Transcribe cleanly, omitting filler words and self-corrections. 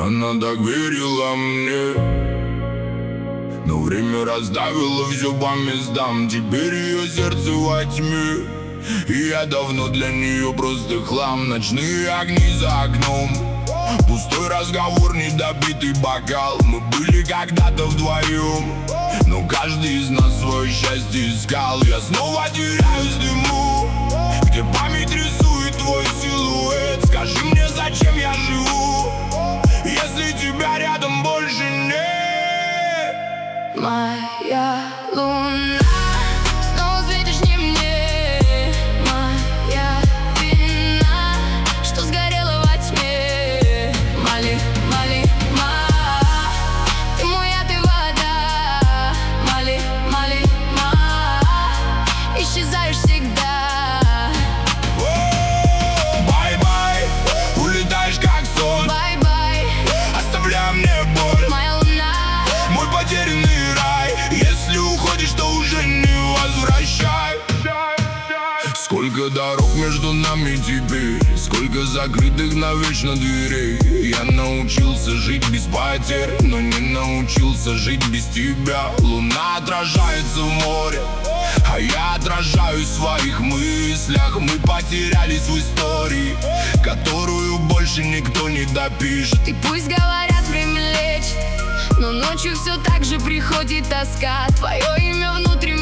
Она так верила мне, но время расставило все по местам. Теперь ее сердце во тьме, и я давно для нее просто хлам. Ночные огни за окном, пустой разговор, недопитый бокал. Мы были когда-то вдвоем, но каждый из нас свое счастье искал. Я снова теряюсь в дыму, где память рисует твой силуэт. Скажи мне, зачем я живу, если тебя рядом больше нет? Моя луна, снова светишь не мне. Моя вина, что сгорела во тьме. Мали, мали, ма, ты мой яд и вода. Мали, мали, ма, исчезаешь всегда. Бай-бай, улетаешь как сон. Бай-бай, оставляя мне боль. моя луна, Мой потерянный рай, если уходишь, то уже не возвращай. Сколько дорог между нами теперь, сколько закрытых навечно дверей. Я научился жить без потерь, но не научился жить без тебя. Луна отражается в море, а я отражаюсь в своих мыслях. Мы потерялись в истории, которую больше никто не допишет. и пусть говорят, время лечит, но ночью все так же приходит тоска. Твое имя внутри